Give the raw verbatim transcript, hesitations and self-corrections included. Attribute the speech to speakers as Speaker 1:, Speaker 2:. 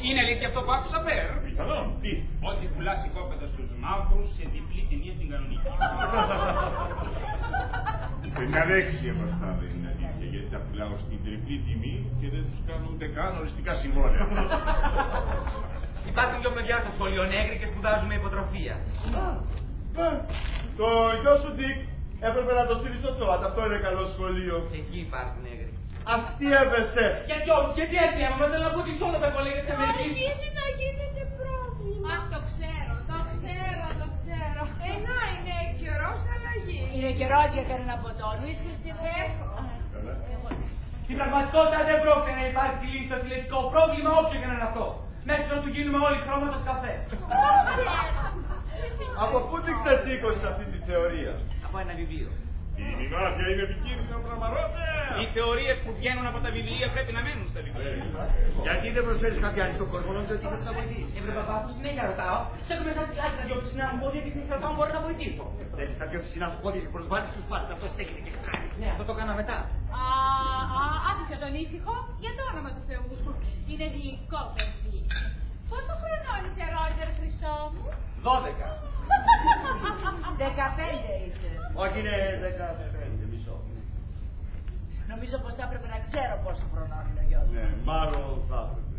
Speaker 1: Είναι αλήθεια αυτό που άκουσα πέρα.
Speaker 2: Πιθανόν, τι.
Speaker 1: Ότι πουλάς οικόπεδα στους μαύρους σε διπλή τιμή την κανονική.
Speaker 2: Σε μια λέξη μπροστά δεν είναι αλήθεια, γιατί τα πουλάω στην τριπλή τιμή και δεν τους κάνω ούτε καν οριστικά συμβόλαια.
Speaker 1: Υπάρχουν δυο παιδιά στο σχολείο νέγροι και σπουδάζουν με υποτροφία.
Speaker 3: Το γιο σου Ντίκ έπρεπε να το στείλει στο ΤΟΑΤ, αυτό είναι καλό σχολείο.
Speaker 1: Εκεί υπάρχουν νέγροι.
Speaker 3: Αστείευεσαι.
Speaker 1: Γιατί όχι, γιατί αστείευομαι, θέλω να πω ότι όλα τα κολέγια της Αμερικής.
Speaker 4: Αρχίζει να γίνεται πρόβλημα. Αχ, το ξέρω, το ξέρω, το ξέρω. Ενώ είναι καιρός αλλαγή.
Speaker 5: Είναι καιρός για κανένα ποτό. Βρίσκεις την έχω.
Speaker 1: Στην πραγματικότητα δεν πρόκειται να υπάρξει λύση στο αθλητικό πρόβλημα, όποιο και να είναι αυτό. Μέχρι να του γίνουμε όλοι χρώματος καφέ.
Speaker 3: Από πού την ξεσήκωσες αυτή τη θεωρία?
Speaker 1: Από ένα βιβλίο.
Speaker 2: Η μηνάφια είναι επικίνδυνο πραγματικά.
Speaker 1: Οι θεωρίες που βγαίνουν από τα βιβλία πρέπει να μένουν στα βιβλία.
Speaker 3: Γιατί δεν προσφέρεις κάποια άλλη στον κόσμο, νομίζω ότι θα βοηθήσει.
Speaker 1: Έπρεπε να πάω συνέχεια ρωτάω. Σε έχω μετά σιγάκι να διώξεις να μου πόδια και συνέχεια ρωτάω μπορώ να βοηθήσω.
Speaker 3: Θέλεις να διώξεις ένα πόδι και προσβάλλεις τους πάντες, αυτό στέκεται και χάρη.
Speaker 1: Ναι, αυτό το έκανα μετά.
Speaker 4: Α, α, άφησε τον ήσυχο, για το όνομα του Θεού. Είναι γλυκό παιδί. Πόσο χρονών είσαι, Ρότζερ, Χριστό μου?
Speaker 1: Δώδεκα.
Speaker 5: Δεκαπέντε είσαι.
Speaker 3: Όχι, είναι δεκαπέντε, μισό.
Speaker 5: Νομίζω πως θα έπρεπε να ξέρω πόσο χρονών είναι ο γιος.
Speaker 3: Ναι, μάλλον θα έπρεπε.